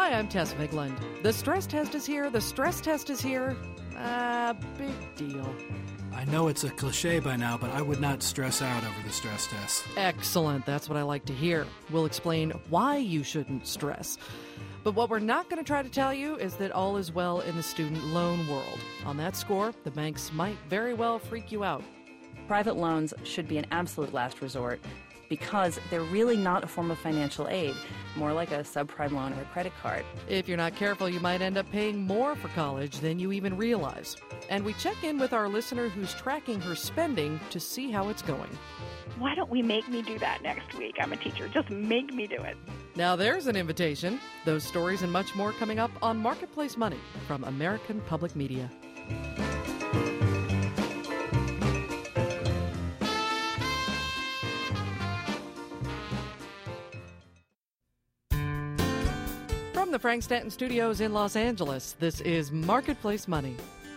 Hi, I'm Tess Vigland. The stress test is here. The stress test is here. Big deal. I know it's a cliche by now, but I would not stress out over the stress test. Excellent. That's what I like to hear. We'll explain why you shouldn't stress. But what we're not going to try to tell you is that all is well in the student loan world. On that score, the banks might very well freak you out. Private loans should be an absolute last resort because they're really not a form of financial aid, more like a subprime loan or a credit card. If you're not careful, you might end up paying more for college than you even realize. And we check in with our listener who's tracking her spending to see how it's going. Why don't we make me do that next week? I'm a teacher. Just make me do it. Now there's an invitation. Those stories and much more coming up on Marketplace Money from American Public Media. From the Frank Stanton Studios in Los Angeles, this is Marketplace Money.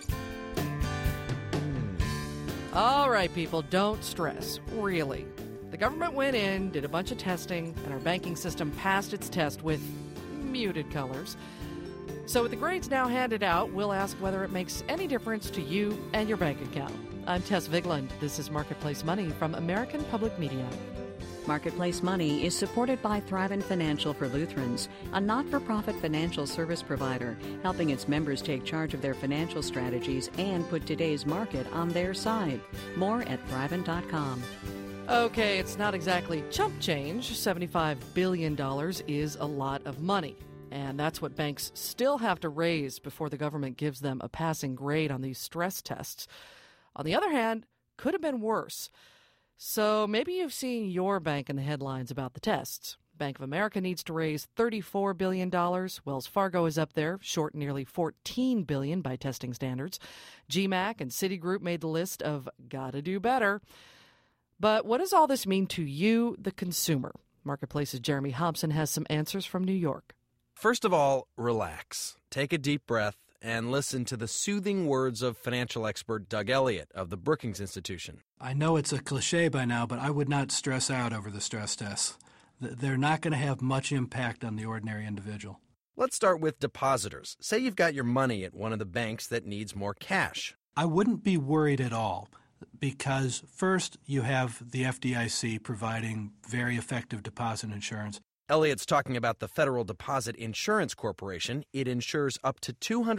All right, people, don't stress. Really. The government went in, did a bunch of testing, and our banking system passed its test with muted colors. So with the grades now handed out, we'll ask whether it makes any difference to you and your bank account. I'm Tess Vigland. This is Marketplace Money from American Public Media. Marketplace Money is supported by Thrivent Financial for Lutherans, a not-for-profit financial service provider, helping its members take charge of their financial strategies and put today's market on their side. More at Thrivent.com. Okay, it's not exactly chump change. $75 billion is a lot of money. And that's what banks still have to raise before the government gives them a passing grade on these stress tests. On the other hand, could have been worse. So maybe you've seen your bank in the headlines about the tests. Bank of America needs to raise $34 billion. Wells Fargo is up there, short nearly $14 billion by testing standards. GMAC and Citigroup made the list of gotta do better. But what does all this mean to you, the consumer? Marketplace's Jeremy Hobson has some answers from New York. First of all, relax. Take a deep breath and listen to the soothing words of financial expert Doug Elliott of the Brookings Institution. I know it's a cliche by now, but I would not stress out over the stress tests. They're not going to have much impact on the ordinary individual. Let's start with depositors. Say you've got your money at one of the banks that needs more cash. I wouldn't be worried at all because, first, you have the FDIC providing very effective deposit insurance. Elliott's talking about the Federal Deposit Insurance Corporation. It insures up to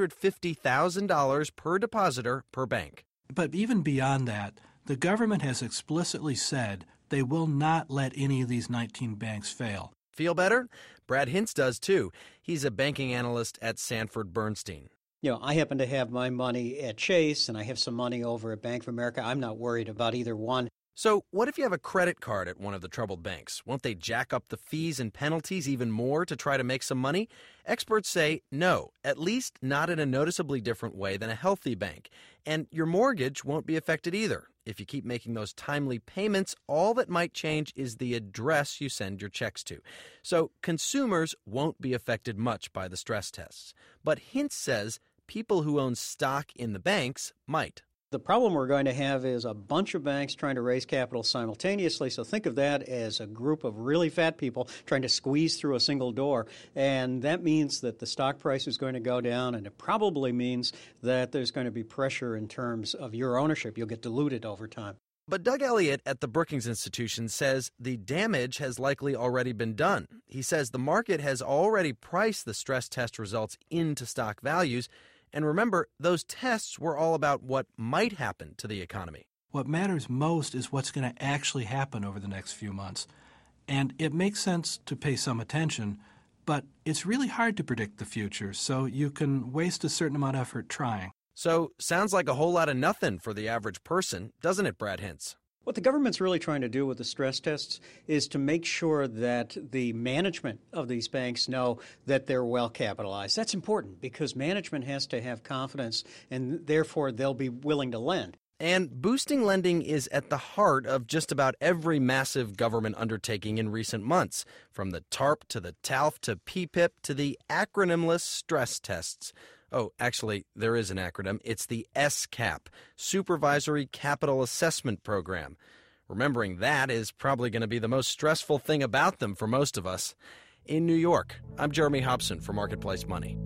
$250,000 per depositor per bank. But even beyond that, the government has explicitly said they will not let any of these 19 banks fail. Feel better? Brad Hintz does too. He's a banking analyst at Sanford Bernstein. I happen to have my money at Chase and I have some money over at Bank of America. I'm not worried about either one. So what if you have a credit card at one of the troubled banks? Won't they jack up the fees and penalties even more to try to make some money? Experts say no, at least not in a noticeably different way than a healthy bank. And your mortgage won't be affected either. If you keep making those timely payments, all that might change is the address you send your checks to. So consumers won't be affected much by the stress tests. But Hintz says people who own stock in the banks might. The problem we're going to have is a bunch of banks trying to raise capital simultaneously. So think of that as a group of really fat people trying to squeeze through a single door. And that means that the stock price is going to go down, and it probably means that there's going to be pressure in terms of your ownership. You'll get diluted over time. But Doug Elliott at the Brookings Institution says the damage has likely already been done. He says the market has already priced the stress test results into stock values. And remember, those tests were all about what might happen to the economy. What matters most is what's going to actually happen over the next few months. And it makes sense to pay some attention, but it's really hard to predict the future, so you can waste a certain amount of effort trying. So, sounds like a whole lot of nothing for the average person, doesn't it, Brad Hintz? What the government's really trying to do with the stress tests is to make sure that the management of these banks know that they're well capitalized. That's important because management has to have confidence, and therefore they'll be willing to lend. And boosting lending is at the heart of just about every massive government undertaking in recent months, from the TARP to the TALF to PPIP to the acronymless stress tests. Oh, actually, there is an acronym. It's the SCAP, Supervisory Capital Assessment Program. Remembering that is probably going to be the most stressful thing about them for most of us. in New York. I'm Jeremy Hobson for Marketplace Money.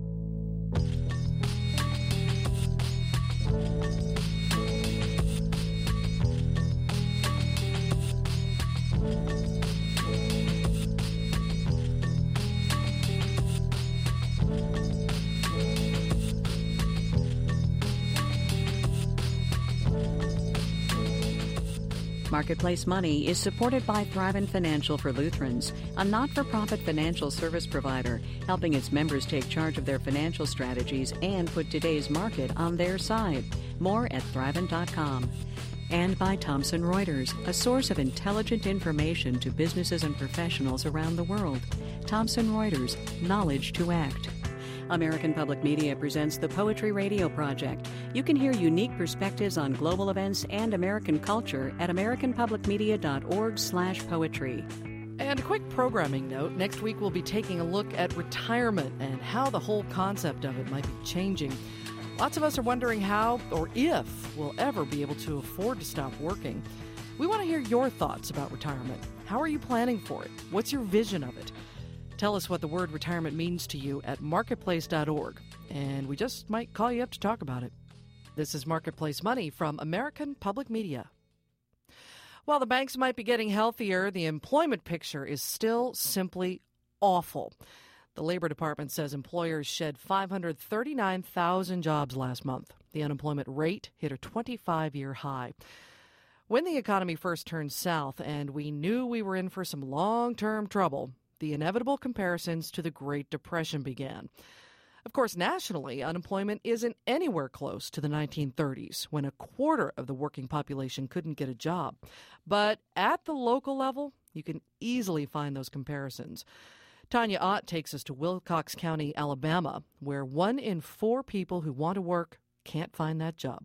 Marketplace Money is supported by Thrivent Financial for Lutherans, a not-for-profit financial service provider, helping its members take charge of their financial strategies and put today's market on their side. More at Thrivent.com. And by Thomson Reuters, a source of intelligent information to businesses and professionals around the world. Thomson Reuters, knowledge to act. American Public Media presents the Poetry Radio Project. You can hear unique perspectives on global events and American culture at americanpublicmedia.org/poetry. And a quick programming note, next week we'll be taking a look at retirement and how the whole concept of it might be changing. Lots of us are wondering how or if we'll ever be able to afford to stop working. We want to hear your thoughts about retirement. How are you planning for it? What's your vision of it? Tell us what the word retirement means to you at marketplace.org, and we just might call you up to talk about it. This is Marketplace Money from American Public Media. While the banks might be getting healthier, the employment picture is still simply awful. The Labor Department says employers shed 539,000 jobs last month. The unemployment rate hit a 25-year high. When the economy first turned south and we knew we were in for some long-term trouble, the inevitable comparisons to the Great Depression began. Of course, nationally, unemployment isn't anywhere close to the 1930s, when a quarter of the working population couldn't get a job. But at the local level, you can easily find those comparisons. Tanya Ott takes us to Wilcox County, Alabama, where 1 in 4 people who want to work can't find that job.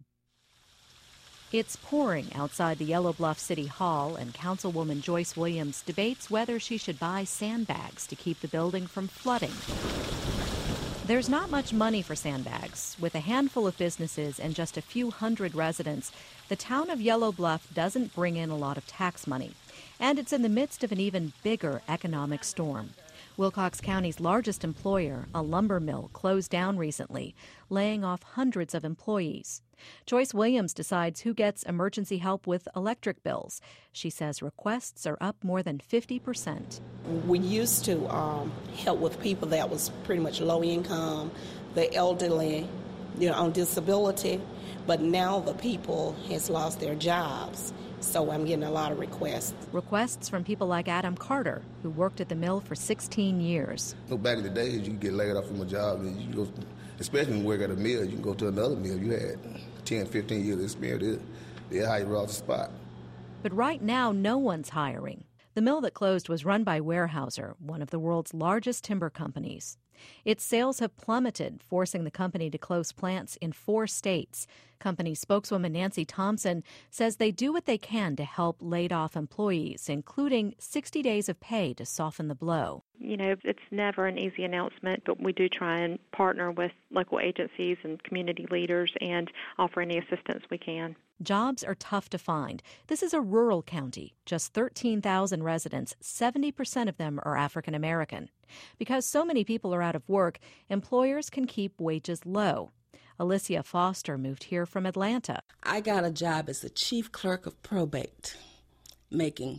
It's pouring outside the Yellow Bluff City Hall, and Councilwoman Joyce Williams debates whether she should buy sandbags to keep the building from flooding. There's not much money for sandbags. With a handful of businesses and just a few hundred residents, the town of Yellow Bluff doesn't bring in a lot of tax money. And it's in the midst of an even bigger economic storm. Wilcox County's largest employer, a lumber mill, closed down recently, laying off hundreds of employees. Joyce Williams decides who gets emergency help with electric bills. She says requests are up more than 50%. We used to help with people that was pretty much low income, the elderly, on disability, but now the people has lost their jobs. So I'm getting a lot of requests. Requests from people like Adam Carter, who worked at the mill for 16 years. Back in the days, you could get laid off from a job, and you go, especially when you work at a mill, you can go to another mill. You had 10, 15 years experience. They'll hire you off the spot. But right now, no one's hiring. The mill that closed was run by Weyerhaeuser, one of the world's largest timber companies. Its sales have plummeted, forcing the company to close plants in 4 states. Company spokeswoman Nancy Thompson says they do what they can to help laid-off employees, including 60 days of pay to soften the blow. It's never an easy announcement, but we do try and partner with local agencies and community leaders and offer any assistance we can. Jobs are tough to find. This is a rural county, just 13,000 residents. 70% of them are African American. Because so many people are out of work, employers can keep wages low. Alicia Foster moved here from Atlanta. I got a job as the chief clerk of probate, making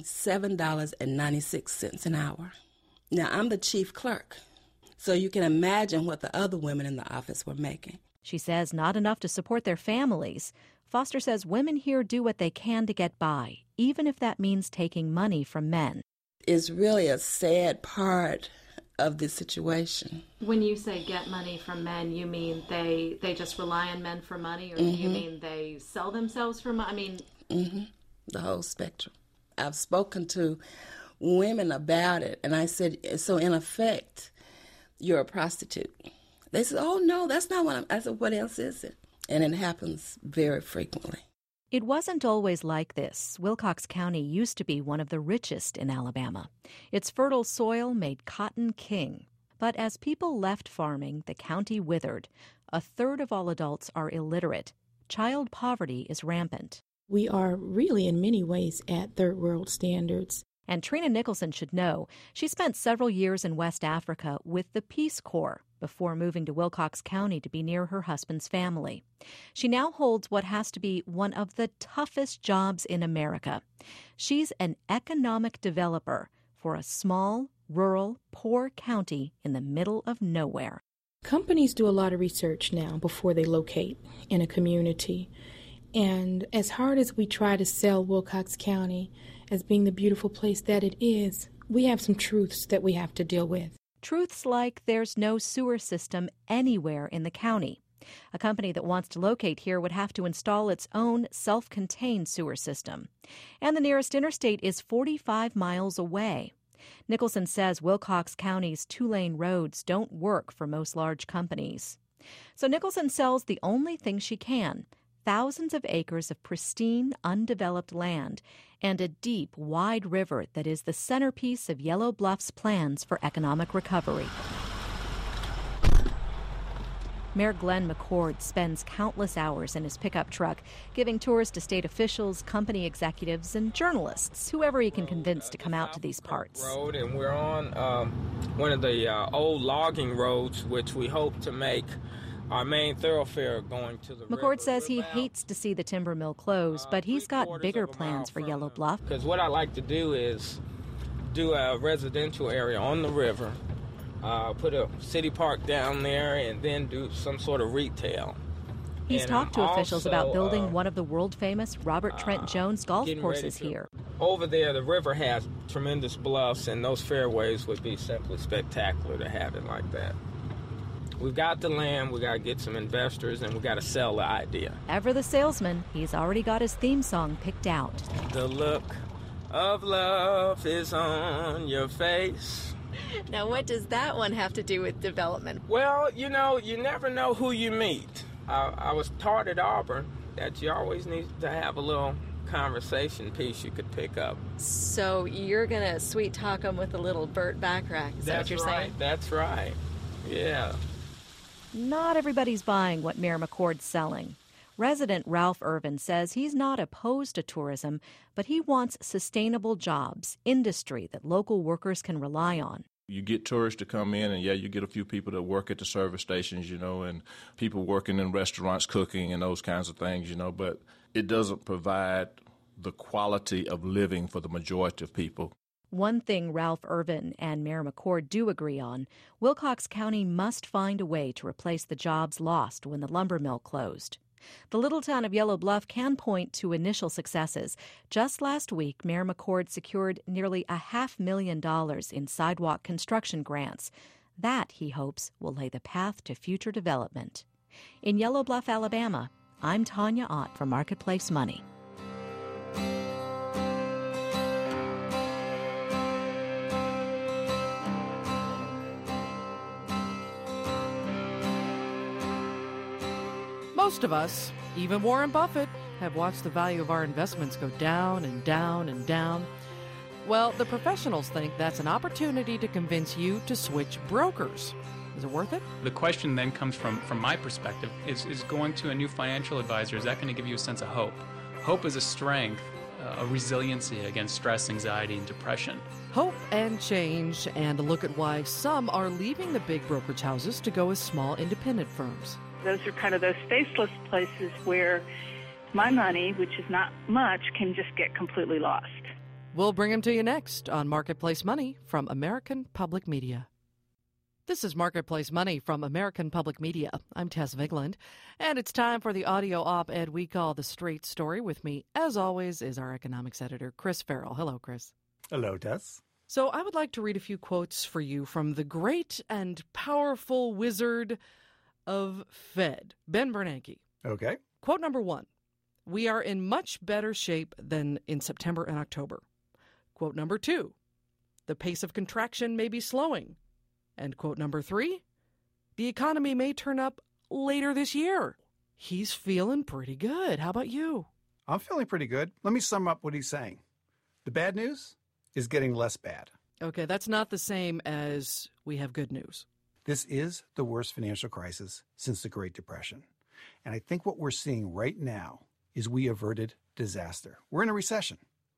$7.96 an hour. Now, I'm the chief clerk, so you can imagine what the other women in the office were making. She says not enough to support their families. Foster says women here do what they can to get by, even if that means taking money from men. It's really a sad part of this situation. When you say get money from men, you mean they just rely on men for money, or do you mean they sell themselves for money? The whole spectrum. I've spoken to women about it, and I said, so in effect, you're a prostitute. They said, oh, no, that's not what I said, what else is it? And it happens very frequently. It wasn't always like this. Wilcox County used to be one of the richest in Alabama. Its fertile soil made cotton king. But as people left farming, the county withered. 1/3 of all adults are illiterate. Child poverty is rampant. We are really in many ways at third world standards. And Trina Nicholson should know she spent several years in West Africa with the Peace Corps before moving to Wilcox County to be near her husband's family. She now holds what has to be one of the toughest jobs in America. She's an economic developer for a small, rural, poor county in the middle of nowhere. Companies do a lot of research now before they locate in a community. And as hard as we try to sell Wilcox County as being the beautiful place that it is, we have some truths that we have to deal with. Truths like there's no sewer system anywhere in the county. A company that wants to locate here would have to install its own self-contained sewer system. And the nearest interstate is 45 miles away. Nicholson says Wilcox County's two-lane roads don't work for most large companies. So Nicholson sells the only thing she can: thousands of acres of pristine, undeveloped land and a deep, wide river that is the centerpiece of Yellow Bluff's plans for economic recovery. Mayor Glenn McCord spends countless hours in his pickup truck giving tours to state officials, company executives, and journalists, whoever he can convince to come out to these parts. Road, and we're on one of the old logging roads, which we hope to make our main thoroughfare going to the McCord says he hates to see the timber mill close, but he's got bigger plans for Yellow Bluff. Because what I like to do is do a residential area on the river, put a city park down there, and then do some sort of retail. He's talked to officials about building one of the world-famous Robert Trent Jones golf courses here. Over there, the river has tremendous bluffs, and those fairways would be simply spectacular to have it like that. We've got the land, we got to get some investors, and we got to sell the idea. Ever the salesman, he's already got his theme song picked out. The look of love is on your face. Now, what does that one have to do with development? Well, you know, you never know who you meet. I was taught at Auburn that you always need to have a little conversation piece you could pick up. So you're going to sweet talk them with a little Burt Bacharach, is that what you're saying? That's right. Yeah. Not everybody's buying what Mayor McCord's selling. Resident Ralph Irvin says he's not opposed to tourism, but he wants sustainable jobs, industry that local workers can rely on. You get tourists to come in, and you get a few people that work at the service stations, and people working in restaurants, cooking and those kinds of things, but it doesn't provide the quality of living for the majority of people. One thing Ralph Irvin and Mayor McCord do agree on: Wilcox County must find a way to replace the jobs lost when the lumber mill closed. The little town of Yellow Bluff can point to initial successes. Just last week, Mayor McCord secured nearly $500,000 in sidewalk construction grants. That, he hopes, will lay the path to future development. In Yellow Bluff, Alabama, I'm Tanya Ott for Marketplace Money. Most of us, even Warren Buffett, have watched the value of our investments go down and down and down. Well, the professionals think that's an opportunity to convince you to switch brokers. Is it worth it? The question then comes from my perspective, is going to a new financial advisor, is that going to give you a sense of hope? Hope is a strength, a resiliency against stress, anxiety, and depression. Hope and change, and a look at why some are leaving the big brokerage houses to go as small independent firms. Those are kind of those faceless places where my money, which is not much, can just get completely lost. We'll bring them to you next on Marketplace Money from American Public Media. This is Marketplace Money from American Public Media. I'm Tess Vigland, and it's time for the audio op-ed we call The Straight Story. With me, as always, is our economics editor, Chris Farrell. Hello, Chris. Hello, Tess. So I would like to read a few quotes for you from the great and powerful wizard of Fed, Ben Bernanke. Okay. Quote number 1, we are in much better shape than in September and October. Quote number 2, the pace of contraction may be slowing. And quote number 3, the economy may turn up later this year. He's feeling pretty good. How about you? I'm feeling pretty good. Let me sum up what he's saying. The bad news is getting less bad. Okay, that's not the same as we have good news. This is the worst financial crisis since the Great Depression. And I think what we're seeing right now is we averted disaster. We're in a recession.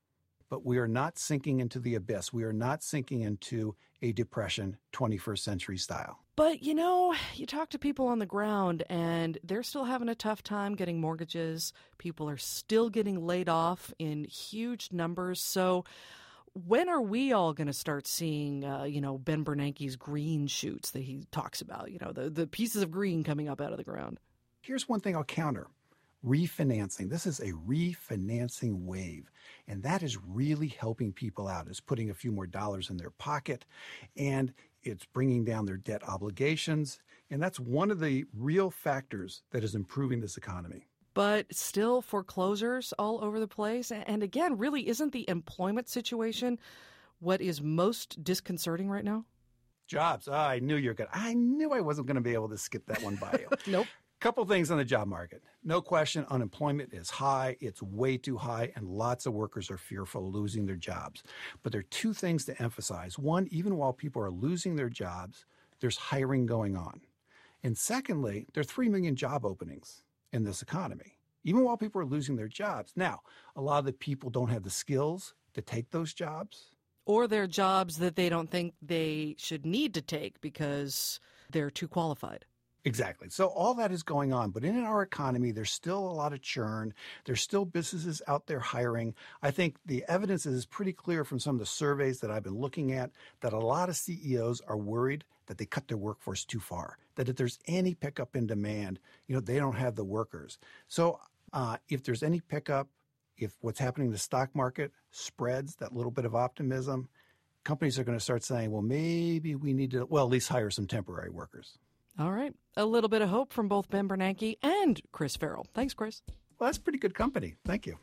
but we are not sinking into the abyss. We are not sinking into a depression, 21st century style. But, you know, you talk to people on the ground and they're still having a tough time getting mortgages. People are still getting laid off in huge numbers. So when are we all going to start seeing, Ben Bernanke's green shoots that he talks about, the pieces of green coming up out of the ground? Here's one thing I'll counter. Refinancing. This is a refinancing wave, and that is really helping people out. It's putting a few more dollars in their pocket, and it's bringing down their debt obligations, and that's one of the real factors that is improving this economy. But still foreclosures all over the place. And again, really, isn't the employment situation what is most disconcerting right now? Jobs. I knew I wasn't going to be able to skip that one by you. Nope. Couple things on the job market. No question, unemployment is high. It's way too high, and lots of workers are fearful of losing their jobs. But there are two things to emphasize. One, even while people are losing their jobs, there's hiring going on. And secondly, there are 3 million job openings in this economy, even while people are losing their jobs. Now, a lot of the people don't have the skills to take those jobs. Or they're jobs that they don't think they should need to take because they're too qualified. Exactly. So all that is going on. But in our economy, there's still a lot of churn. There's still businesses out there hiring. I think the evidence is pretty clear from some of the surveys that I've been looking at that a lot of CEOs are worried that they cut their workforce too far, that if there's any pickup in demand, they don't have the workers. So if there's any pickup, if what's happening in the stock market spreads that little bit of optimism, companies are going to start saying, well, maybe we need to, at least hire some temporary workers. All right. A little bit of hope from both Ben Bernanke and Chris Farrell. Thanks, Chris. Well, that's pretty good company. Thank you.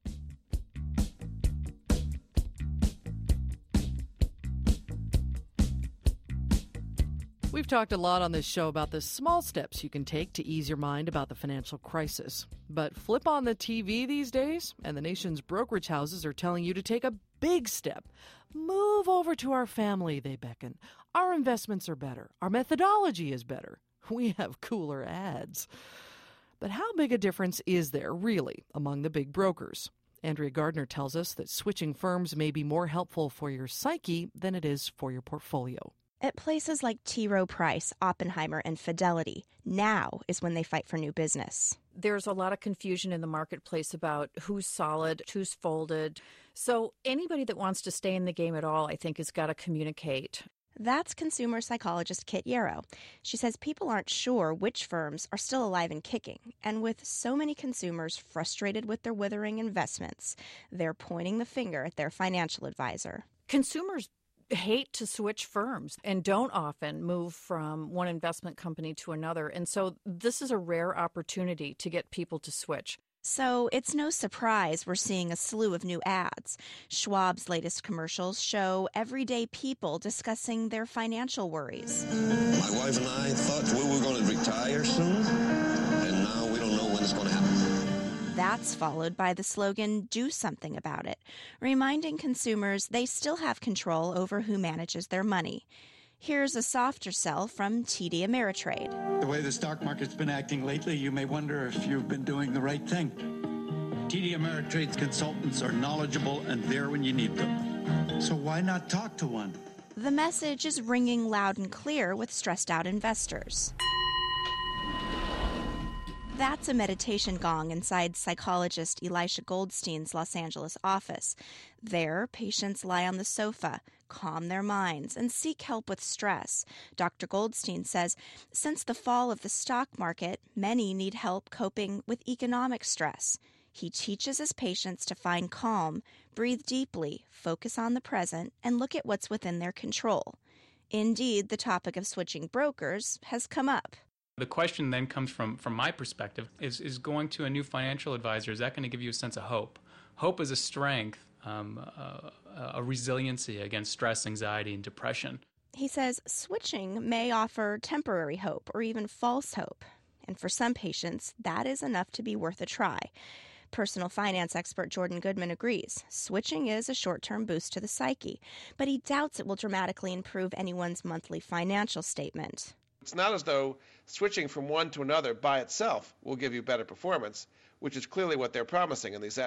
We've talked a lot on this show about the small steps you can take to ease your mind about the financial crisis. But flip on the TV these days, and the nation's brokerage houses are telling you to take a big step. Move over to our family, they beckon. Our investments are better. Our methodology is better. We have cooler ads. But how big a difference is there, really, among the big brokers? Andrea Gardner tells us that switching firms may be more helpful for your psyche than it is for your portfolio. At places like T. Rowe Price, Oppenheimer, and Fidelity, now is when they fight for new business. There's a lot of confusion in the marketplace about who's solid, who's folded. So anybody that wants to stay in the game at all, I think, has got to communicate. That's consumer psychologist Kit Yarrow. She says people aren't sure which firms are still alive and kicking. And with so many consumers frustrated with their withering investments, they're pointing the finger at their financial advisor. Consumers hate to switch firms and don't often move from one investment company to another. And so this is a rare opportunity to get people to switch. So it's no surprise we're seeing a slew of new ads. Schwab's latest commercials show everyday people discussing their financial worries. My wife and I thought we were going to retire soon, and now we don't know when it's going to happen. That's followed by the slogan, "Do something about it," reminding consumers they still have control over who manages their money. Here's a softer sell from TD Ameritrade. The way the stock market's been acting lately, you may wonder if you've been doing the right thing. TD Ameritrade's consultants are knowledgeable and there when you need them. So why not talk to one? The message is ringing loud and clear with stressed out investors. That's a meditation gong inside psychologist Elisha Goldstein's Los Angeles office. There, patients lie on the sofa, calm their minds, and seek help with stress. Dr. Goldstein says since the fall of the stock market, many need help coping with economic stress. He teaches his patients to find calm, breathe deeply, focus on the present, and look at what's within their control. Indeed, the topic of switching brokers has come up. The question then comes from my perspective, is going to a new financial advisor, is that going to give you a sense of hope? Hope is a strength, a resiliency against stress, anxiety, and depression. He says switching may offer temporary hope or even false hope. And for some patients, that is enough to be worth a try. Personal finance expert Jordan Goodman agrees. Switching is a short-term boost to the psyche, but he doubts it will dramatically improve anyone's monthly financial statement. It's not as though switching from one to another by itself will give you better performance, which is clearly what they're promising in these ads.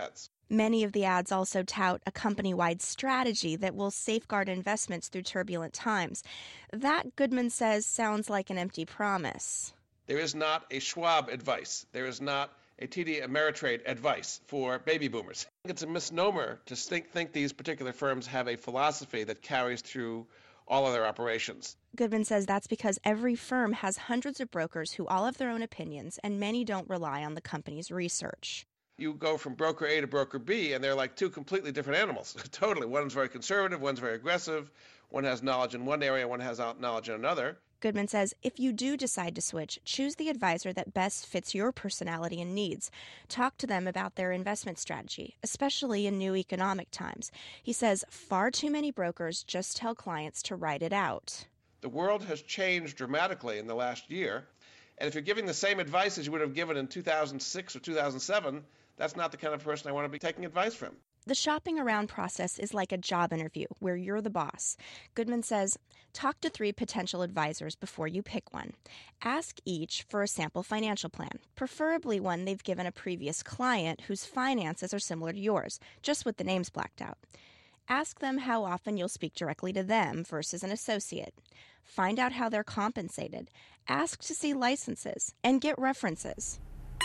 Many of the ads also tout a company-wide strategy that will safeguard investments through turbulent times. That, Goodman says, sounds like an empty promise. There is not a Schwab advice. There is not a TD Ameritrade advice for baby boomers. It's a misnomer to think these particular firms have a philosophy that carries through all of their operations. Goodman says that's because every firm has hundreds of brokers who all have their own opinions, and many don't rely on the company's research. You go from broker A to broker B, and they're like two completely different animals. Totally. One's very conservative, one's very aggressive. One has knowledge in one area, one has knowledge in another. Goodman says if you do decide to switch, choose the advisor that best fits your personality and needs. Talk to them about their investment strategy, especially in new economic times. He says far too many brokers just tell clients to write it out. The world has changed dramatically in the last year, and if you're giving the same advice as you would have given in 2006 or 2007, that's not the kind of person I want to be taking advice from. The shopping around process is like a job interview where you're the boss. Goodman says, talk to 3 potential advisors before you pick one. Ask each for a sample financial plan, preferably one they've given a previous client whose finances are similar to yours, just with the names blacked out. Ask them how often you'll speak directly to them versus an associate. Find out how they're compensated. Ask to see licenses and get references.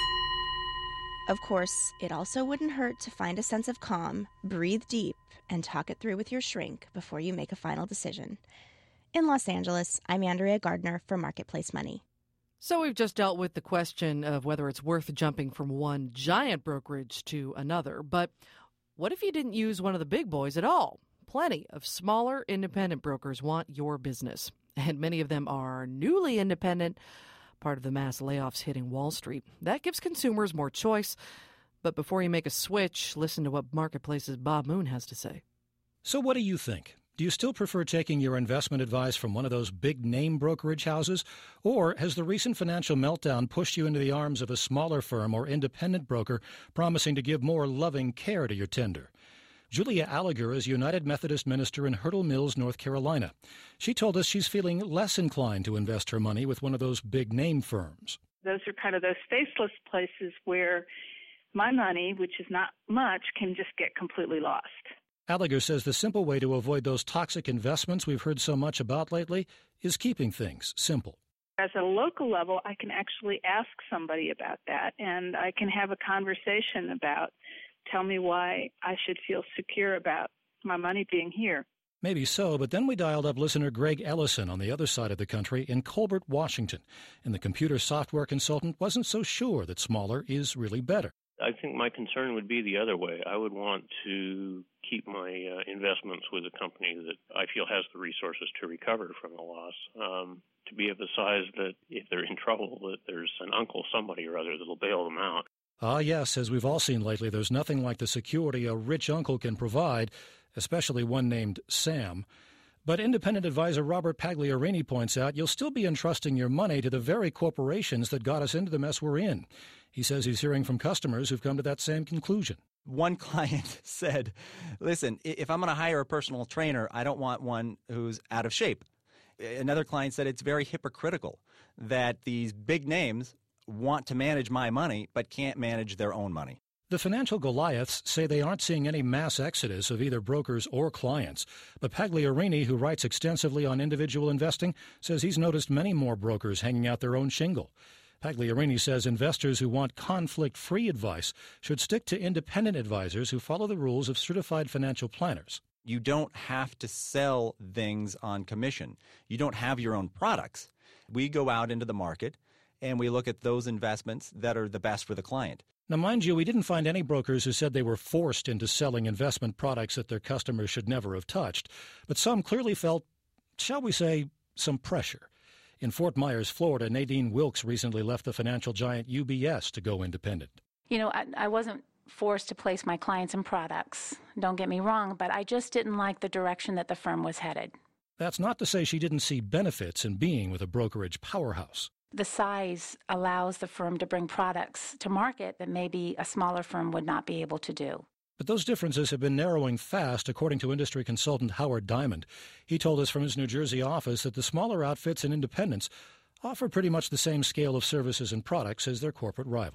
Of course, it also wouldn't hurt to find a sense of calm, breathe deep, and talk it through with your shrink before you make a final decision. In Los Angeles, I'm Andrea Gardner for Marketplace Money. So we've just dealt with the question of whether it's worth jumping from one giant brokerage to another. But what if you didn't use one of the big boys at all? Plenty of smaller independent brokers want your business, and many of them are newly independent, part of the mass layoffs hitting Wall Street. That gives consumers more choice. But before you make a switch, listen to what Marketplace's Bob Moon has to say. So what do you think? Do you still prefer taking your investment advice from one of those big-name brokerage houses? Or has the recent financial meltdown pushed you into the arms of a smaller firm or independent broker promising to give more loving care to your tender? Julia Alliger is a United Methodist minister in Hurdle Mills, North Carolina. She told us she's feeling less inclined to invest her money with one of those big-name firms. Those are kind of those faceless places where my money, which is not much, can just get completely lost. Alliger says the simple way to avoid those toxic investments we've heard so much about lately is keeping things simple. As a local level, I can actually ask somebody about that, and I can have a conversation about, tell me why I should feel secure about my money being here. Maybe so, but then we dialed up listener Greg Ellison on the other side of the country in Colbert, Washington, and the computer software consultant wasn't so sure that smaller is really better. I think my concern would be the other way. I would want to keep my investments with a company that I feel has the resources to recover from the loss, to be of the size that if they're in trouble, that there's an uncle somebody or other that'll bail them out. Ah, yes, as we've all seen lately, there's nothing like the security a rich uncle can provide, especially one named Sam. But independent advisor Robert Pagliarini points out you'll still be entrusting your money to the very corporations that got us into the mess we're in. He says he's hearing from customers who've come to that same conclusion. One client said, listen, if I'm going to hire a personal trainer, I don't want one who's out of shape. Another client said it's very hypocritical that these big names want to manage my money but can't manage their own money. The financial Goliaths say they aren't seeing any mass exodus of either brokers or clients. But Pagliarini, who writes extensively on individual investing, says he's noticed many more brokers hanging out their own shingle. Pagliarini says investors who want conflict-free advice should stick to independent advisors who follow the rules of certified financial planners. You don't have to sell things on commission. You don't have your own products. We go out into the market and we look at those investments that are the best for the client. Now, mind you, we didn't find any brokers who said they were forced into selling investment products that their customers should never have touched, but some clearly felt, shall we say, some pressure. In Fort Myers, Florida, Nadine Wilkes recently left the financial giant UBS to go independent. You know, I wasn't forced to place my clients in products, don't get me wrong, but I just didn't like the direction that the firm was headed. That's not to say she didn't see benefits in being with a brokerage powerhouse. The size allows the firm to bring products to market that maybe a smaller firm would not be able to do. But those differences have been narrowing fast, according to industry consultant Howard Diamond. He told us from his New Jersey office that the smaller outfits and independents offer pretty much the same scale of services and products as their corporate rivals.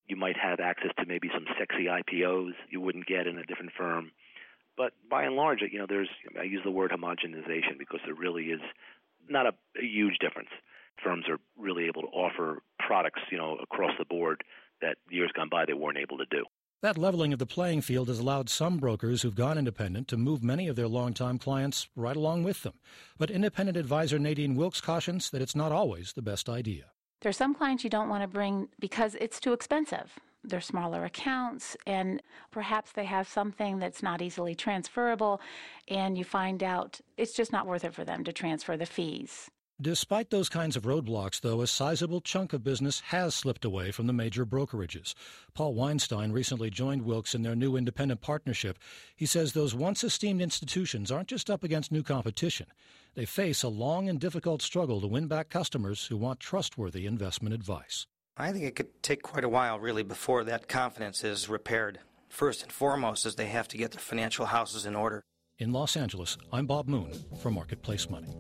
You might have access to maybe some sexy IPOs you wouldn't get in a different firm. But by and large, I use the word homogenization because there really is not a huge difference. Firms are really able to offer products, across the board that years gone by they weren't able to do. That leveling of the playing field has allowed some brokers who've gone independent to move many of their longtime clients right along with them. But independent advisor Nadine Wilkes cautions that it's not always the best idea. There's some clients you don't want to bring because it's too expensive. They're smaller accounts, and perhaps they have something that's not easily transferable, and you find out it's just not worth it for them to transfer the fees. Despite those kinds of roadblocks, though, a sizable chunk of business has slipped away from the major brokerages. Paul Weinstein recently joined Wilkes in their new independent partnership. He says those once esteemed institutions aren't just up against new competition. They face a long and difficult struggle to win back customers who want trustworthy investment advice. I think it could take quite a while, really, before that confidence is repaired. First and foremost is they have to get their financial houses in order. In Los Angeles, I'm Bob Moon for Marketplace Money.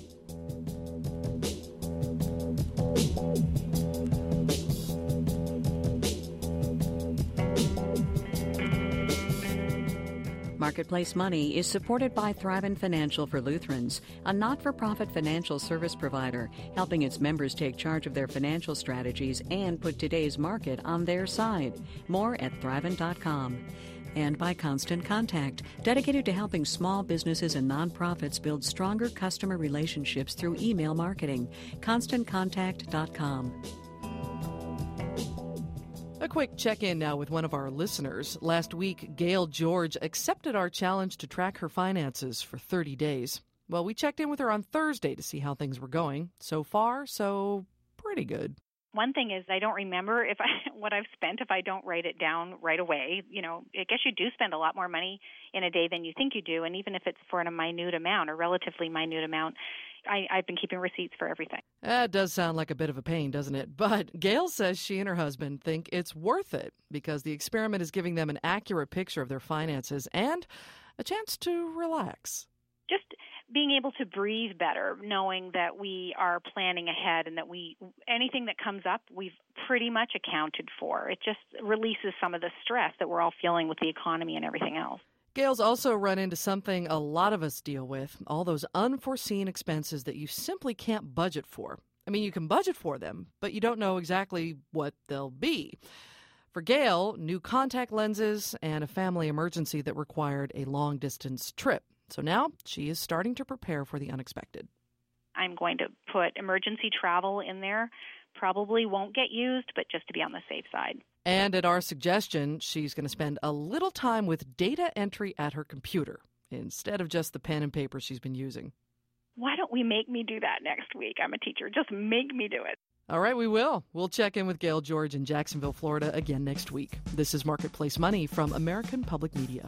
Marketplace Money is supported by Thrivent Financial for Lutherans, a not-for-profit financial service provider, helping its members take charge of their financial strategies and put today's market on their side. More at Thrivent.com. And by Constant Contact, dedicated to helping small businesses and nonprofits build stronger customer relationships through email marketing. ConstantContact.com. A quick check-in now with one of our listeners. Last week, Gail George accepted our challenge to track her finances for 30 days. Well, we checked in with her on Thursday to see how things were going. So far, so pretty good. One thing is I don't remember what I've spent if I don't write it down right away. I guess you do spend a lot more money in a day than you think you do, and even if it's for a minute amount or relatively minute amount, I've been keeping receipts for everything. That does sound like a bit of a pain, doesn't it? But Gail says she and her husband think it's worth it because the experiment is giving them an accurate picture of their finances and a chance to relax. Just being able to breathe better, knowing that we are planning ahead and that anything that comes up, we've pretty much accounted for. It just releases some of the stress that we're all feeling with the economy and everything else. Gail's also run into something a lot of us deal with, all those unforeseen expenses that you simply can't budget for. I mean, you can budget for them, but you don't know exactly what they'll be. For Gail, new contact lenses and a family emergency that required a long-distance trip. So now she is starting to prepare for the unexpected. I'm going to put emergency travel in there. Probably won't get used, but just to be on the safe side. And at our suggestion, she's going to spend a little time with data entry at her computer instead of just the pen and paper she's been using. Why don't we make me do that next week? I'm a teacher. Just make me do it. All right, we will. We'll check in with Gail George in Jacksonville, Florida again next week. This is Marketplace Money from American Public Media.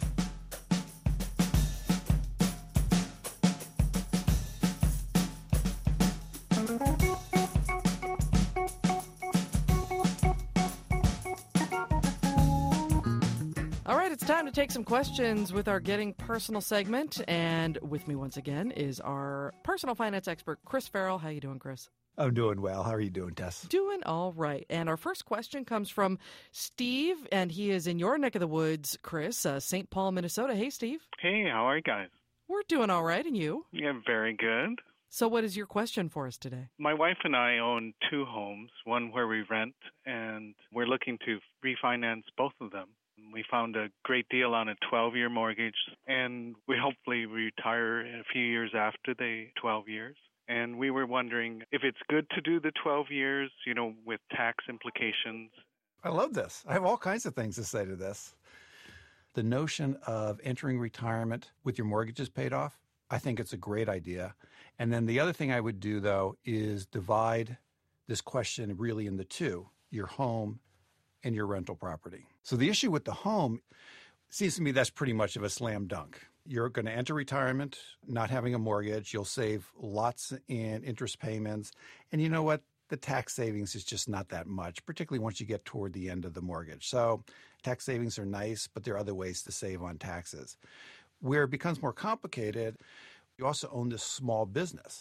It's time to take some questions with our Getting Personal segment. And with me once again is our personal finance expert, Chris Farrell. How you doing, Chris? I'm doing well. How are you doing, Tess? Doing all right. And our first question comes from Steve, and he is in your neck of the woods, Chris, St. Paul, Minnesota. Hey, Steve. Hey, how are you guys? We're doing all right, and you? Yeah, very good. So what is your question for us today? My wife and I own two homes, one where we rent, and we're looking to refinance both of them. We found a great deal on a 12-year mortgage, and we hopefully retire a few years after the 12 years. And we were wondering if it's good to do the 12 years, with tax implications. I love this. I have all kinds of things to say to this. The notion of entering retirement with your mortgages paid off, I think it's a great idea. And then the other thing I would do, though, is divide this question really into two, your home and your rental property. So the issue with the home, seems to me that's pretty much of a slam dunk. You're going to enter retirement not having a mortgage. You'll save lots in interest payments. And you know what? The tax savings is just not that much, particularly once you get toward the end of the mortgage. So tax savings are nice, but there are other ways to save on taxes. Where it becomes more complicated, you also own this small business.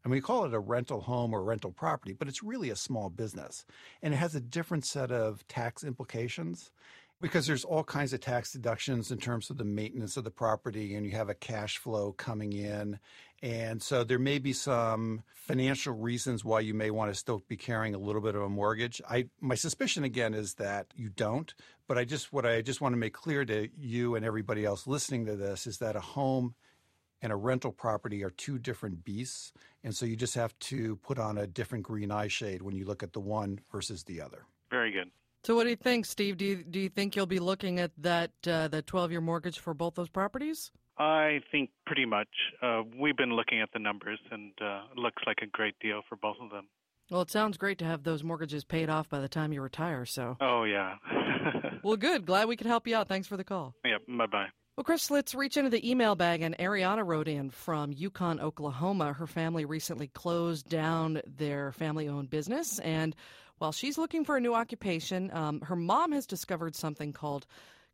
And we call it a rental home or rental property, but it's really a small business. And it has a different set of tax implications because there's all kinds of tax deductions in terms of the maintenance of the property, and you have a cash flow coming in. And so there may be some financial reasons why you may want to still be carrying a little bit of a mortgage. My suspicion, again, is that you don't. But what I just want to make clear to you and everybody else listening to this is that a home and a rental property are two different beasts. And so you just have to put on a different green eye shade when you look at the one versus the other. Very good. So what do you think, Steve? Do you think you'll be looking at that 12-year mortgage for both those properties? I think pretty much. We've been looking at the numbers, and it looks like a great deal for both of them. Well, it sounds great to have those mortgages paid off by the time you retire, so. Oh, yeah. Well, good. Glad we could help you out. Thanks for the call. Yep, bye-bye. Well, Chris, let's reach into the email bag, and Ariana wrote in from Yukon, Oklahoma. Her family recently closed down their family-owned business, and while she's looking for a new occupation, her mom has discovered something called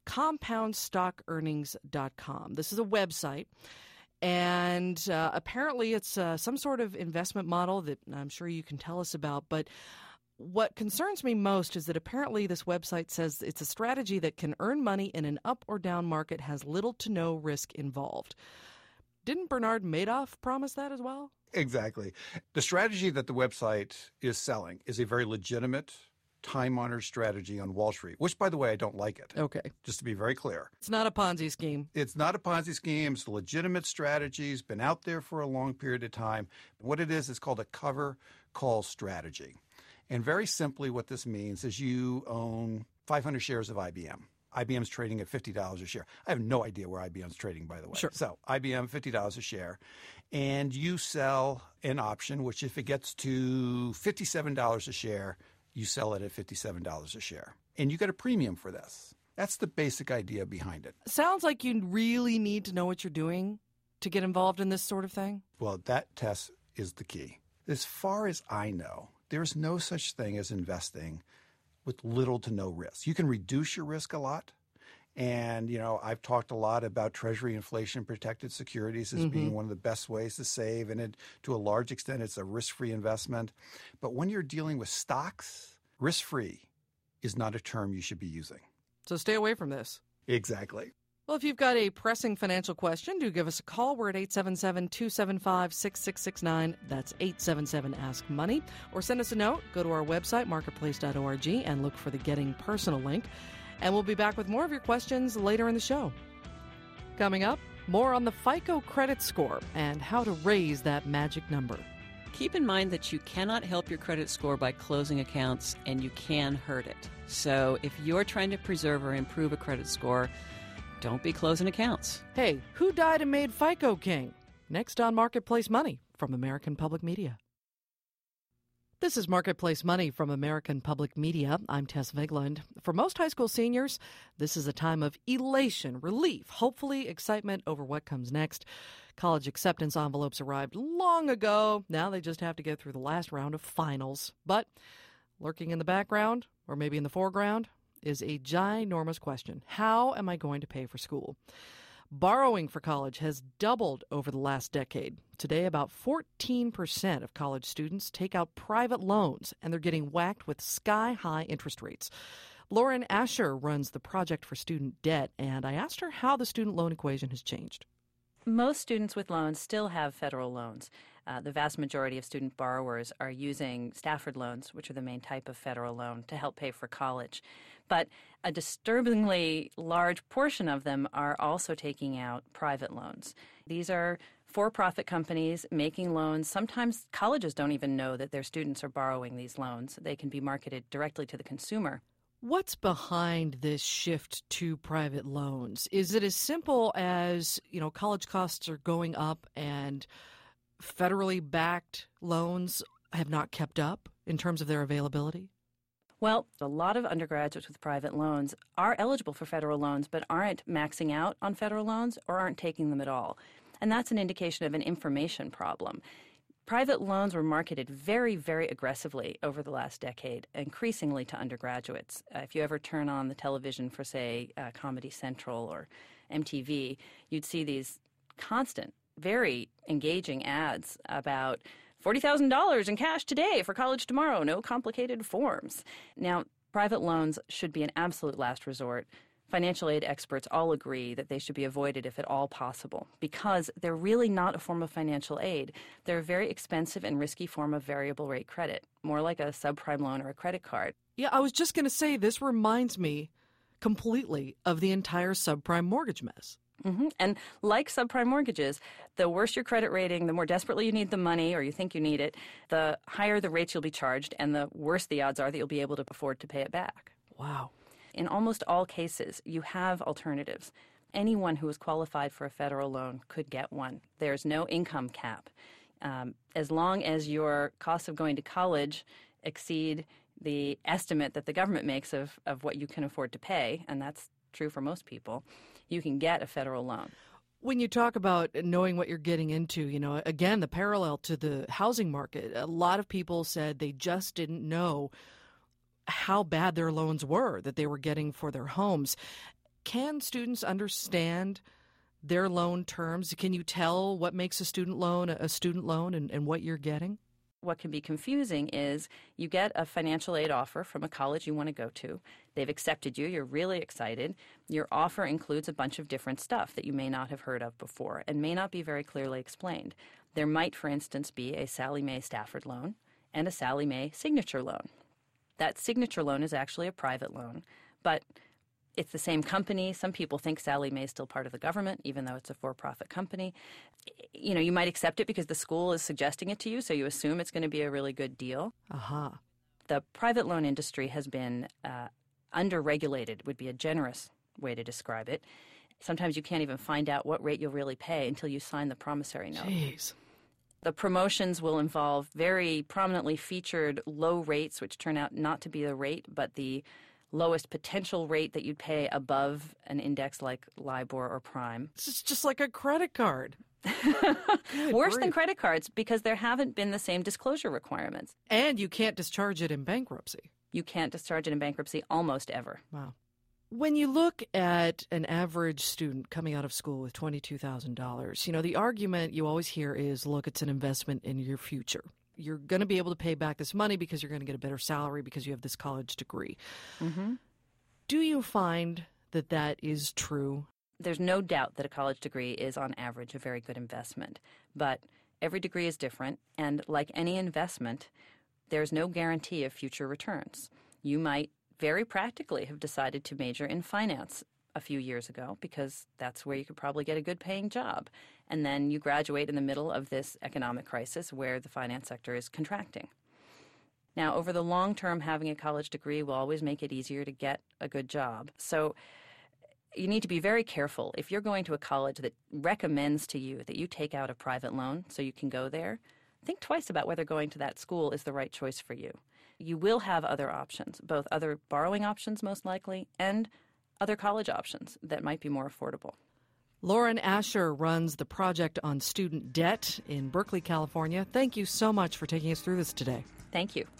CompoundStockEarnings.com. This is a website, and apparently it's some sort of investment model that I'm sure you can tell us about, but what concerns me most is that apparently this website says it's a strategy that can earn money in an up or down market, has little to no risk involved. Didn't Bernard Madoff promise that as well? Exactly. The strategy that the website is selling is a very legitimate, time-honored strategy on Wall Street, which, by the way, I don't like it. Okay. Just to be very clear. It's not a Ponzi scheme. It's not a Ponzi scheme. It's a legitimate strategy. It's been out there for a long period of time. What it is called a cover call strategy. And very simply what this means is you own 500 shares of IBM. IBM's trading at $50 a share. I have no idea where IBM's trading, by the way. Sure. So IBM, $50 a share. And you sell an option, which if it gets to $57 a share, you sell it at $57 a share. And you get a premium for this. That's the basic idea behind it. Sounds like you really need to know what you're doing to get involved in this sort of thing. Well, that test is the key. As far as I know, there's no such thing as investing with little to no risk. You can reduce your risk a lot. And, I've talked a lot about Treasury inflation-protected securities as being one of the best ways to save. And to a large extent, it's a risk-free investment. But when you're dealing with stocks, risk-free is not a term you should be using. So stay away from this. Exactly. Well, if you've got a pressing financial question, do give us a call. We're at 877-275-6669. That's 877-ASK-MONEY. Or send us a note. Go to our website, marketplace.org, and look for the Getting Personal link. And we'll be back with more of your questions later in the show. Coming up, more on the FICO credit score and how to raise that magic number. Keep in mind that you cannot help your credit score by closing accounts, and you can hurt it. So if you're trying to preserve or improve a credit score, don't be closing accounts. Hey, who died and made FICO king? Next on Marketplace Money from American Public Media. This is Marketplace Money from American Public Media. I'm Tess Vigland. For most high school seniors, this is a time of elation, relief, hopefully excitement over what comes next. College acceptance envelopes arrived long ago. Now they just have to get through the last round of finals. But lurking in the background, or maybe in the foreground, is a ginormous question. How am I going to pay for school? Borrowing for college has doubled over the last decade. Today, about 14% of college students take out private loans, and they're getting whacked with sky-high interest rates. Lauren Asher runs the Project for Student Debt, and I asked her how the student loan equation has changed. Most students with loans still have federal loans. The vast majority of student borrowers are using Stafford loans, which are the main type of federal loan, to help pay for college. But a disturbingly large portion of them are also taking out private loans. These are for-profit companies making loans. Sometimes colleges don't even know that their students are borrowing these loans. They can be marketed directly to the consumer. What's behind this shift to private loans? Is it as simple as, college costs are going up and federally backed loans have not kept up in terms of their availability? Well, a lot of undergraduates with private loans are eligible for federal loans but aren't maxing out on federal loans or aren't taking them at all. And that's an indication of an information problem. Private loans were marketed very, very aggressively over the last decade, increasingly to undergraduates. If you ever turn on the television for, say, Comedy Central or MTV, you'd see these constant, very engaging ads about $40,000 in cash today for college tomorrow, no complicated forms. Now, private loans should be an absolute last resort. Financial aid experts all agree that they should be avoided if at all possible because they're really not a form of financial aid. They're a very expensive and risky form of variable rate credit, more like a subprime loan or a credit card. Yeah, I was just going to say, this reminds me completely of the entire subprime mortgage mess. Mm-hmm. And like subprime mortgages, the worse your credit rating, the more desperately you need the money or you think you need it, the higher the rates you'll be charged and the worse the odds are that you'll be able to afford to pay it back. Wow. In almost all cases, you have alternatives. Anyone who is qualified for a federal loan could get one. There's no income cap. As long as your costs of going to college exceed the estimate that the government makes of what you can afford to pay, and that's true for most people, you can get a federal loan. When you talk about knowing what you're getting into, again, the parallel to the housing market, a lot of people said they just didn't know how bad their loans were that they were getting for their homes. Can students understand their loan terms? Can you tell what makes a student loan and what you're getting? What can be confusing is you get a financial aid offer from a college you want to go to. They've accepted you. You're really excited. Your offer includes a bunch of different stuff that you may not have heard of before and may not be very clearly explained. There might, for instance, be a Sallie Mae Stafford loan and a Sallie Mae Signature loan. That Signature loan is actually a private loan, but it's the same company. Some people think Sallie Mae is still part of the government, even though it's a for-profit company. You might accept it because the school is suggesting it to you, so you assume it's going to be a really good deal. Aha. The private loan industry has been under-regulated, would be a generous way to describe it. Sometimes you can't even find out what rate you'll really pay until you sign the promissory note. Jeez. The promotions will involve very prominently featured low rates, which turn out not to be the rate, but the lowest potential rate that you'd pay above an index like LIBOR or Prime. It's just like a credit card. Worse than credit cards because there haven't been the same disclosure requirements. And you can't discharge it in bankruptcy. You can't discharge it in bankruptcy almost ever. Wow. When you look at an average student coming out of school with $22,000, the argument you always hear is, look, it's an investment in your future. You're going to be able to pay back this money because you're going to get a better salary because you have this college degree. Mm-hmm. Do you find that that is true? There's no doubt that a college degree is, on average, a very good investment. But every degree is different, and like any investment, there's no guarantee of future returns. You might very practically have decided to major in finance a few years ago because that's where you could probably get a good paying job. And then you graduate in the middle of this economic crisis where the finance sector is contracting. Now, over the long term, having a college degree will always make it easier to get a good job. So you need to be very careful. If you're going to a college that recommends to you that you take out a private loan so you can go there, think twice about whether going to that school is the right choice for you. You will have other options, both other borrowing options most likely and other college options that might be more affordable. Lauren Asher runs the Project on Student Debt in Berkeley, California. Thank you so much for taking us through this today. Thank you.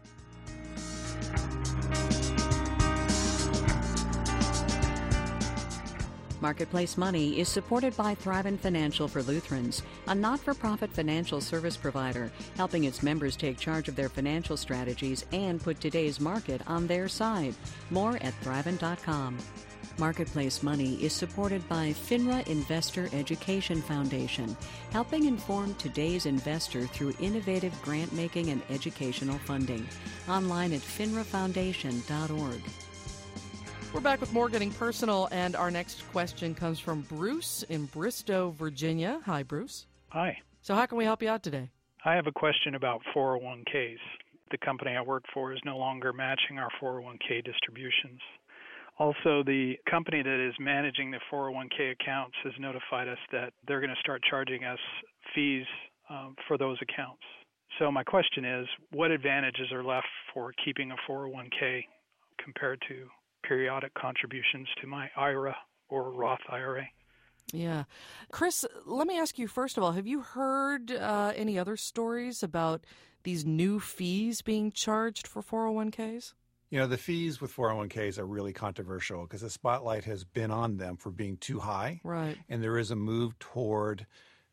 Marketplace Money is supported by Thrivent Financial for Lutherans, a not-for-profit financial service provider, helping its members take charge of their financial strategies and put today's market on their side. More at Thrivent.com. Marketplace Money is supported by FINRA Investor Education Foundation, helping inform today's investor through innovative grant-making and educational funding. Online at finrafoundation.org. We're back with more Getting Personal, and our next question comes from Bruce in Bristow, Virginia. Hi, Bruce. Hi. So how can we help you out today? I have a question about 401ks. The company I work for is no longer matching our 401k distributions. Also, the company that is managing the 401k accounts has notified us that they're going to start charging us fees for those accounts. So my question is, what advantages are left for keeping a 401k compared to periodic contributions to my IRA or Roth IRA? Yeah. Chris, let me ask you, first of all, have you heard any other stories about these new fees being charged for 401ks? The fees with 401ks are really controversial because the spotlight has been on them for being too high. Right. And there is a move toward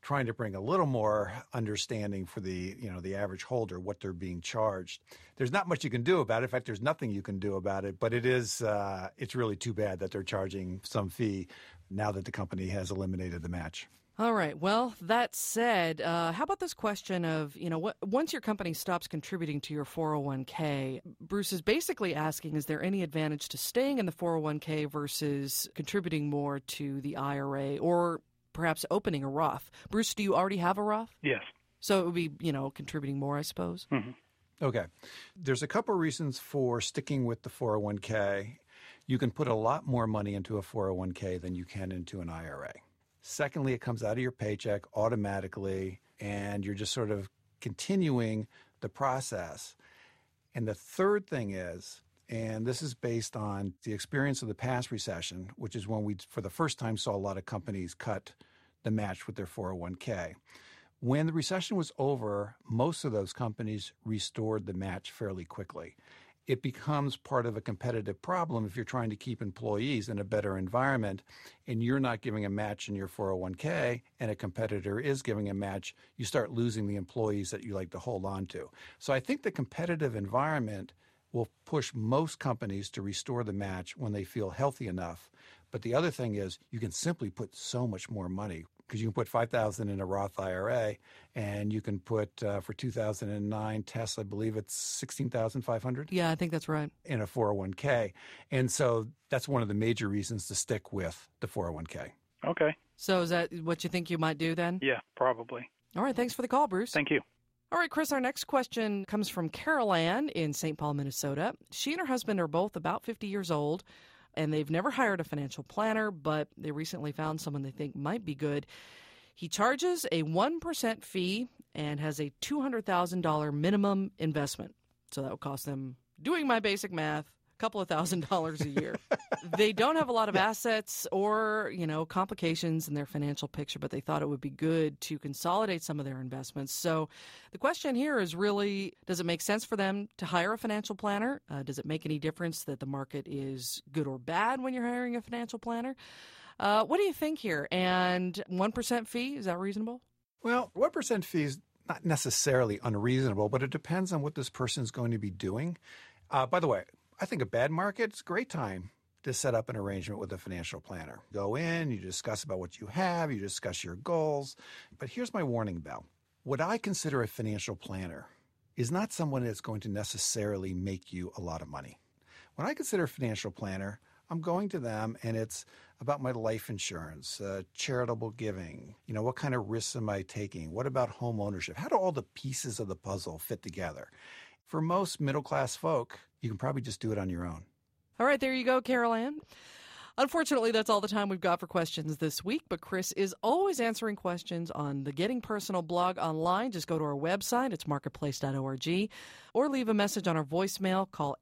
trying to bring a little more understanding for the average holder, what they're being charged. There's not much you can do about it. In fact, there's nothing you can do about it, but it's really too bad that they're charging some fee now that the company has eliminated the match. All right. Well, that said, how about this question of, once your company stops contributing to your 401k, Bruce is basically asking, is there any advantage to staying in the 401k versus contributing more to the IRA or perhaps opening a Roth? Bruce, do you already have a Roth? Yes. So it would be, contributing more, I suppose? Mm-hmm. Okay. There's a couple of reasons for sticking with the 401k. You can put a lot more money into a 401k than you can into an IRA. Secondly, it comes out of your paycheck automatically, and you're just sort of continuing the process. And the third thing is, and this is based on the experience of the past recession, which is when we, for the first time, saw a lot of companies cut the match with their 401k. When the recession was over, most of those companies restored the match fairly quickly. It becomes part of a competitive problem if you're trying to keep employees in a better environment and you're not giving a match in your 401k and a competitor is giving a match, you start losing the employees that you like to hold on to. So I think the competitive environment will push most companies to restore the match when they feel healthy enough. But the other thing is you can simply put so much more money, because you can put $5,000 in a Roth IRA, and you can put, for 2009 tests, I believe it's $16,500. Yeah, I think that's right. In a 401k. And so that's one of the major reasons to stick with the 401k. Okay. So is that what you think you might do then? Yeah, probably. All right. Thanks for the call, Bruce. Thank you. All right, Chris, our next question comes from Carol Ann in St. Paul, Minnesota. She and her husband are both about 50 years old, and they've never hired a financial planner, but they recently found someone they think might be good. He charges a 1% fee and has a $200,000 minimum investment. So that would cost them, doing my basic math, a couple of $1,000s a year. They don't have a lot of assets or, complications in their financial picture, but they thought it would be good to consolidate some of their investments. So the question here is really, does it make sense for them to hire a financial planner? Does it make any difference that the market is good or bad when you're hiring a financial planner? What do you think here? And 1% fee, is that reasonable? Well, 1% fee is not necessarily unreasonable, but it depends on what this person is going to be doing. By the way, I think a bad market, it's a great time to set up an arrangement with a financial planner. Go in, you discuss about what you have, you discuss your goals. But here's my warning bell. What I consider a financial planner is not someone that's going to necessarily make you a lot of money. When I consider a financial planner, I'm going to them and it's about my life insurance, charitable giving, what kind of risks am I taking? What about home ownership? How do all the pieces of the puzzle fit together? For most middle-class folk, you can probably just do it on your own. All right, there you go, Carol Ann. Unfortunately, that's all the time we've got for questions this week, but Chris is always answering questions on the Getting Personal blog online. Just go to our website, it's marketplace.org, or leave a message on our voicemail. Call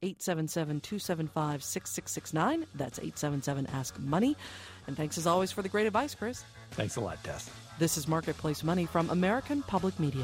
877-275-6669. That's 877-ASK-MONEY. And thanks as always for the great advice, Chris. Thanks a lot, Tess. This is Marketplace Money from American Public Media.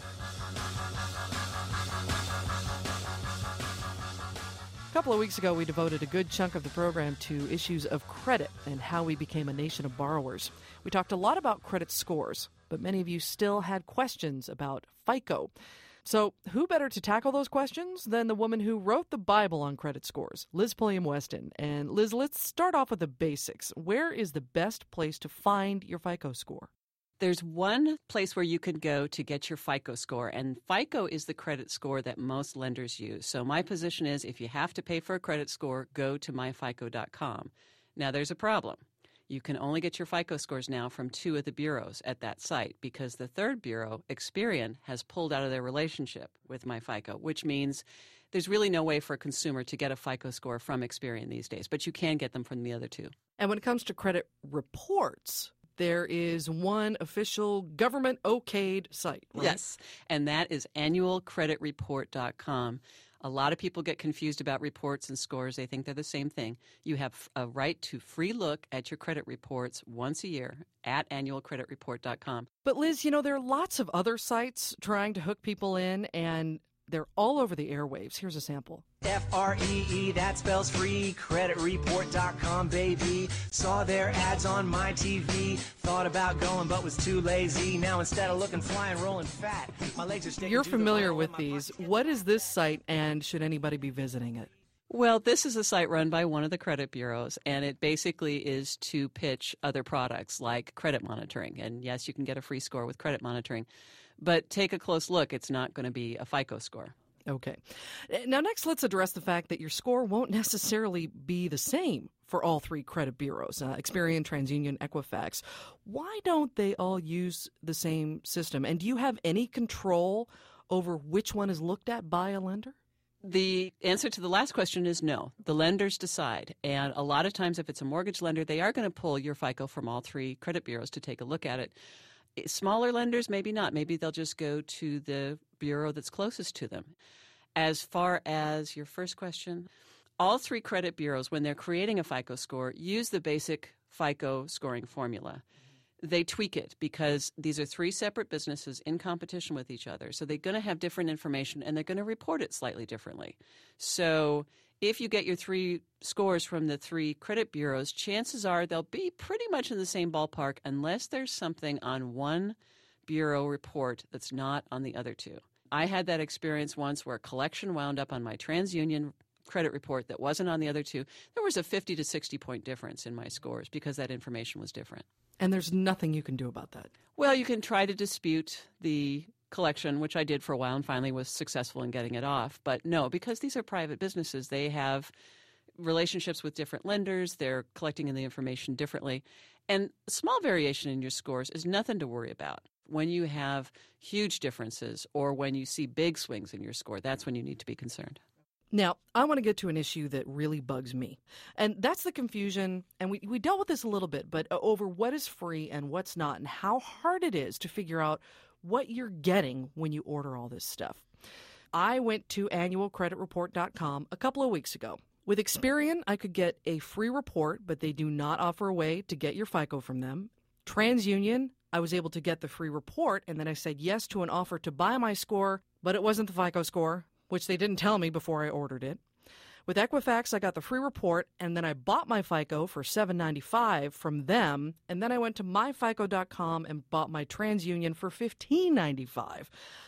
A couple of weeks ago, we devoted a good chunk of the program to issues of credit and how we became a nation of borrowers. We talked a lot about credit scores, but many of you still had questions about FICO. So who better to tackle those questions than the woman who wrote the Bible on credit scores, Liz Pulliam Weston. And Liz, let's start off with the basics. Where is the best place to find your FICO score? There's one place where you can go to get your FICO score, and FICO is the credit score that most lenders use. So my position is if you have to pay for a credit score, go to myfico.com. Now, there's a problem. You can only get your FICO scores now from two of the bureaus at that site because the third bureau, Experian, has pulled out of their relationship with myFICO, which means there's really no way for a consumer to get a FICO score from Experian these days, but you can get them from the other two. And when it comes to credit reports, there is one official government-okayed site, right? Yes, and that is annualcreditreport.com. A lot of people get confused about reports and scores. They think they're the same thing. You have a right to free look at your credit reports once a year at annualcreditreport.com. But Liz, there are lots of other sites trying to hook people in, and They're all over the airwaves. Here's a sample. FREE, that spells free. Creditreport.com, baby. Saw their ads on my TV. Thought about going, but was too lazy. Now instead of looking fly and rolling fat, my legs are sticking. You're to familiar with these. What is this site, and should anybody be visiting it? Well, this is a site run by one of the credit bureaus, and it basically is to pitch other products like credit monitoring. And yes, you can get a free score with credit monitoring, but take a close look. It's not going to be a FICO score. Okay. Now, next, let's address the fact that your score won't necessarily be the same for all three credit bureaus, Experian, TransUnion, Equifax. Why don't they all use the same system? And do you have any control over which one is looked at by a lender? The answer to the last question is no. The lenders decide. And a lot of times, if it's a mortgage lender, they are going to pull your FICO from all three credit bureaus to take a look at it. Smaller lenders, maybe not. Maybe they'll just go to the bureau that's closest to them. As far as your first question, all three credit bureaus, when they're creating a FICO score, use the basic FICO scoring formula. They tweak it because these are three separate businesses in competition with each other. So they're going to have different information, and they're going to report it slightly differently. So if you get your three scores from the three credit bureaus, chances are they'll be pretty much in the same ballpark unless there's something on one bureau report that's not on the other two. I had that experience once where a collection wound up on my TransUnion credit report that wasn't on the other two. There was a 50 to 60 point difference in my scores because that information was different. And there's nothing you can do about that. Well, you can try to dispute the collection, which I did for a while and finally was successful in getting it off. But no, because these are private businesses, they have relationships with different lenders. They're collecting the information differently. And a small variation in your scores is nothing to worry about. When you have huge differences or when you see big swings in your score, that's when you need to be concerned. Now, I want to get to an issue that really bugs me, and that's the confusion, and we dealt with this a little bit, but over what is free and what's not and how hard it is to figure out what you're getting when you order all this stuff. I went to annualcreditreport.com a couple of weeks ago. With Experian, I could get a free report, but they do not offer a way to get your FICO from them. TransUnion, I was able to get the free report, and then I said yes to an offer to buy my score, but it wasn't the FICO score, which they didn't tell me before I ordered it. With Equifax, I got the free report, and then I bought my FICO for $7.95 from them, and then I went to myfico.com and bought my TransUnion for $15.95.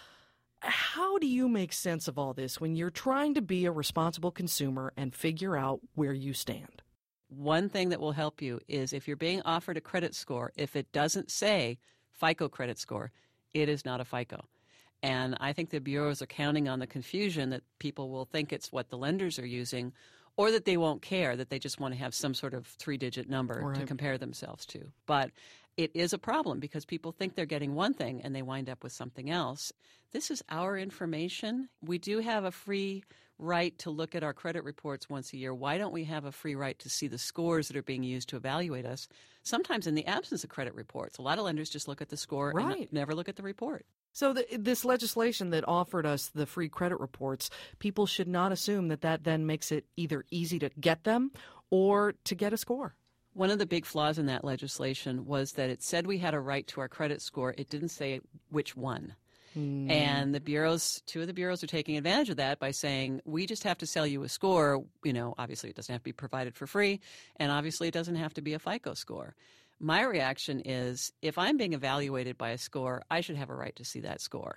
How do you make sense of all this when you're trying to be a responsible consumer and figure out where you stand? One thing that will help you is if you're being offered a credit score, if it doesn't say FICO credit score, it is not a FICO. And I think the bureaus are counting on the confusion that people will think it's what the lenders are using or that they won't care, that they just want to have some sort of three-digit number to compare themselves to. But it is a problem because people think they're getting one thing and they wind up with something else. This is our information. We do have a free right to look at our credit reports once a year. Why don't we have a free right to see the scores that are being used to evaluate us? Sometimes in the absence of credit reports. A lot of lenders just look at the score and never look at the report. So this legislation that offered us the free credit reports, people should not assume that then makes it either easy to get them or to get a score. One of the big flaws in that legislation was that it said we had a right to our credit score. It didn't say which one. And the bureaus, two of the bureaus are taking advantage of that by saying, we just have to sell you a score. You know, obviously it doesn't have to be provided for free, and obviously it doesn't have to be a FICO score. My reaction is, if I'm being evaluated by a score, I should have a right to see that score.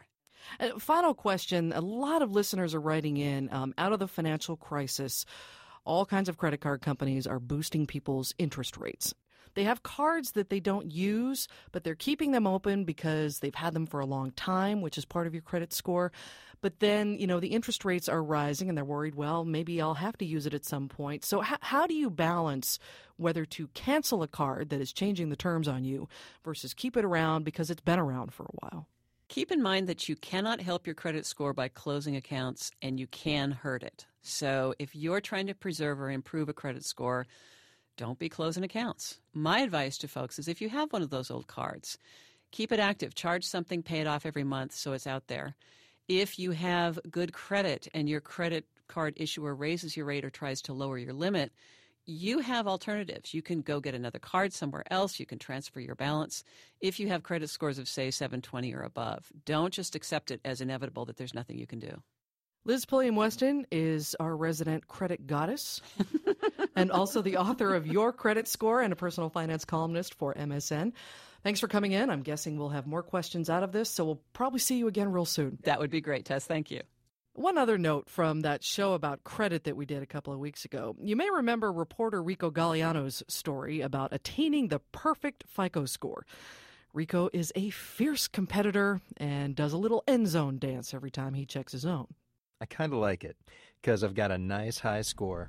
Final question. A lot of listeners are writing in, out of the financial crisis, all kinds of credit card companies are boosting people's interest rates. They have cards that they don't use, but they're keeping them open because they've had them for a long time, which is part of your credit score. But then, you know, the interest rates are rising and they're worried, well, maybe I'll have to use it at some point. So how do you balance whether to cancel a card that is changing the terms on you versus keep it around because it's been around for a while? Keep in mind that you cannot help your credit score by closing accounts, and you can hurt it. So if you're trying to preserve or improve a credit score, don't be closing accounts. My advice to folks is if you have one of those old cards, keep it active. Charge something, pay it off every month so it's out there. If you have good credit and your credit card issuer raises your rate or tries to lower your limit, you have alternatives. You can go get another card somewhere else. You can transfer your balance. If you have credit scores of, say, 720 or above, don't just accept it as inevitable that there's nothing you can do. Liz Pulliam-Weston is our resident credit goddess and also the author of Your Credit Score and a personal finance columnist for MSN. Thanks for coming in. I'm guessing we'll have more questions out of this, so we'll probably see you again real soon. That would be great, Tess. Thank you. One other note from that show about credit that we did a couple of weeks ago. You may remember reporter Rico Galliano's story about attaining the perfect FICO score. Rico is a fierce competitor and does a little end zone dance every time he checks his own. I kind of like it because I've got a nice high score.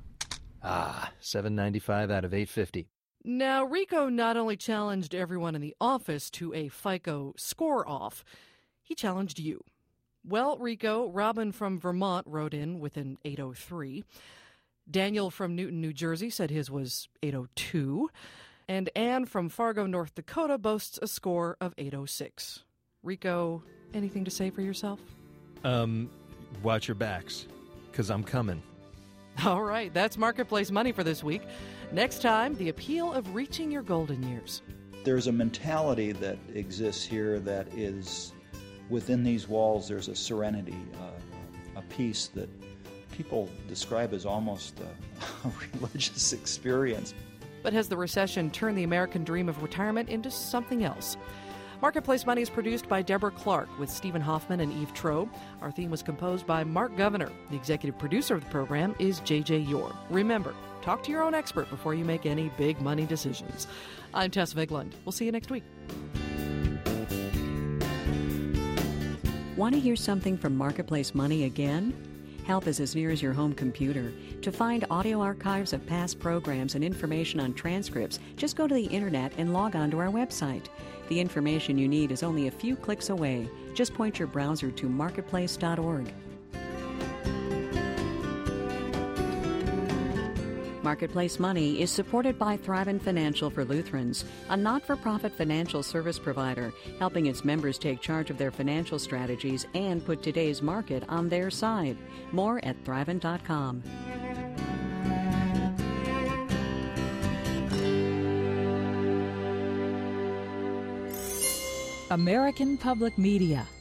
795 out of 850. Now, Rico not only challenged everyone in the office to a FICO score-off, he challenged you. Well, Rico, Robin from Vermont wrote in with an 803. Daniel from Newton, New Jersey said his was 802. And Anne from Fargo, North Dakota boasts a score of 806. Rico, anything to say for yourself? Watch your backs, because I'm coming. All right, that's Marketplace Money for this week. Next time, the appeal of reaching your golden years. There's a mentality that exists here that is within these walls. There's a serenity, a peace that people describe as almost a religious experience. But has the recession turned the American dream of retirement into something else? Marketplace Money is produced by Deborah Clark with Stephen Hoffman and Eve Trobe. Our theme was composed by Mark Governor. The executive producer of the program is J.J. Yore. Remember, talk to your own expert before you make any big money decisions. I'm Tess Vigland. We'll see you next week. Want to hear something from Marketplace Money again? Help is as near as your home computer. To find audio archives of past programs and information on transcripts, just go to the internet and log on to our website. The information you need is only a few clicks away. Just point your browser to marketplace.org. Marketplace Money is supported by Thrivent Financial for Lutherans, a not-for-profit financial service provider, helping its members take charge of their financial strategies and put today's market on their side. More at Thrivent.com. American Public Media